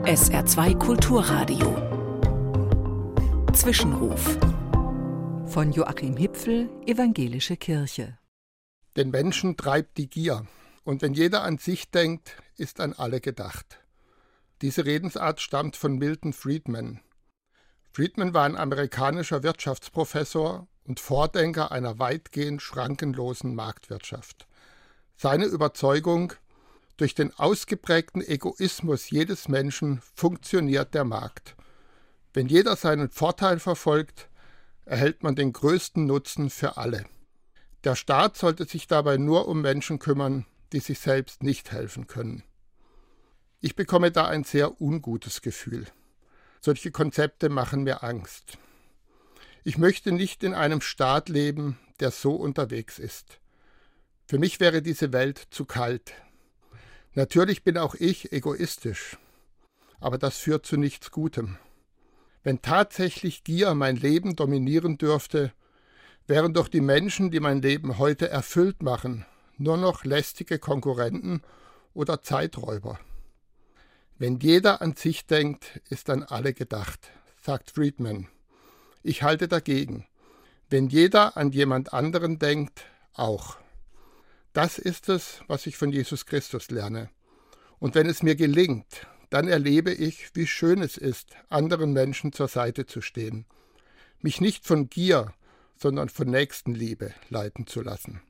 SR2 Kulturradio. Zwischenruf. Von Joachim Hipfel, Evangelische Kirche. Den Menschen treibt die Gier. Und wenn jeder an sich denkt, ist an alle gedacht. Diese Redensart stammt von Milton Friedman. Friedman war ein amerikanischer Wirtschaftsprofessor und Vordenker einer weitgehend schrankenlosen Marktwirtschaft. Seine Überzeugung: Durch den ausgeprägten Egoismus jedes Menschen funktioniert der Markt. Wenn jeder seinen Vorteil verfolgt, erhält man den größten Nutzen für alle. Der Staat sollte sich dabei nur um Menschen kümmern, die sich selbst nicht helfen können. Ich bekomme da ein sehr ungutes Gefühl. Solche Konzepte machen mir Angst. Ich möchte nicht in einem Staat leben, der so unterwegs ist. Für mich wäre diese Welt zu kalt. Natürlich bin auch ich egoistisch, aber das führt zu nichts Gutem. Wenn tatsächlich Gier mein Leben dominieren dürfte, wären doch die Menschen, die mein Leben heute erfüllt machen, nur noch lästige Konkurrenten oder Zeiträuber. Wenn jeder an sich denkt, ist an alle gedacht, sagt Friedman. Ich halte dagegen. Wenn jeder an jemand anderen denkt, auch. Das ist es, was ich von Jesus Christus lerne. Und wenn es mir gelingt, dann erlebe ich, wie schön es ist, anderen Menschen zur Seite zu stehen. Mich nicht von Gier, sondern von Nächstenliebe leiten zu lassen.